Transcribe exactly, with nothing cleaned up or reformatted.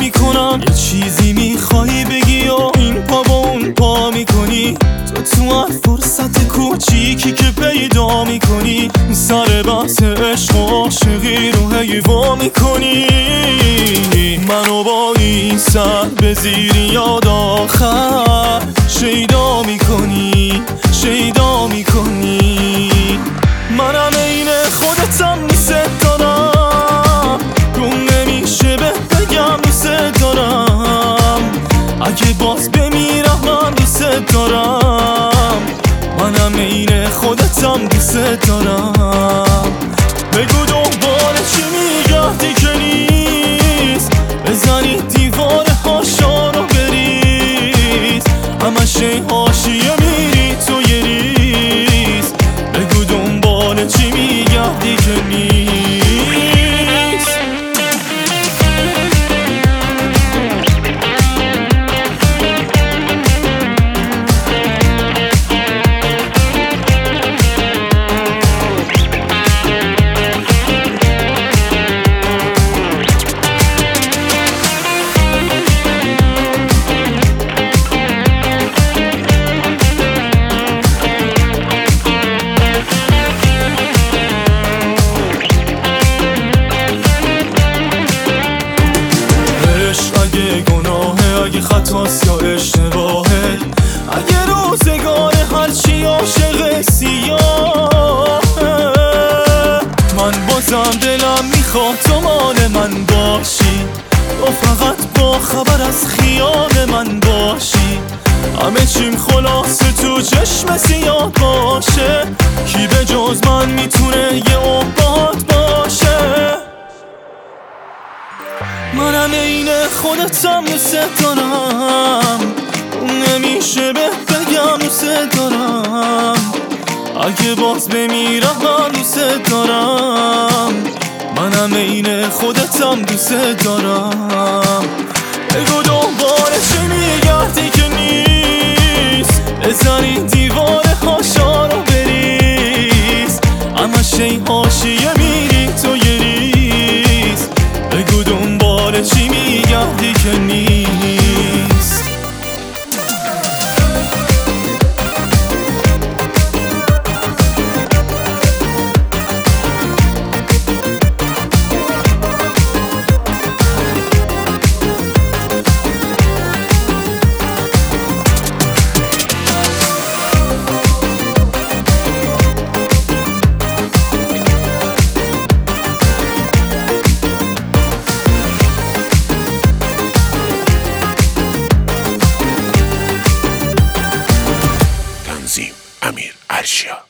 میکنم. یه چیزی میخوای بگی و این پا با اون پا میکنی. تو تو هر فرصت کوچیکی که پیدا میکنی سر بحث عشق و عاشقی رو هی وا میکنی. منو با این سر به زیر یاد آخر شیدا میکنی شیدا میکنی. منم عین خودتم دوست دارم، گم نمیشه به بگم دوست دارم. اگه باز بمیرم من دوست دارم. منم عین خودتم دوست دارم. بگو دنبال چی میگردی که نیست، بزنی دیوار هاشا رو بریز. همش حاشیه میری تو یه ریز. بگو دنبال چی میگردی که نیست. اگه گناهه، اگه خطاست یا اشتباهه، اگه روزگار هرچی عاشق سیاهه، من بازم دلم میخواد تو مال من باشی. تو فقط با خبر از خیال من باشی. همه چیم خلاصه تو چشم سیاه باشه. کی به جز من میتونه یه عباد باشه. منم عین خودتم دوست دارم، نمیشه به بگم دوست دارم. اگه باز بمیرم من دوست دارم. منم عین خودتم دوست دارم. بگو دنبال چی میگردی که نیست، بزنی دیوار هاشا رو بریز. همش حاشیه میری تو یه ریز. بگو دنبال چی میگردی که نیست. امیر ارشیا.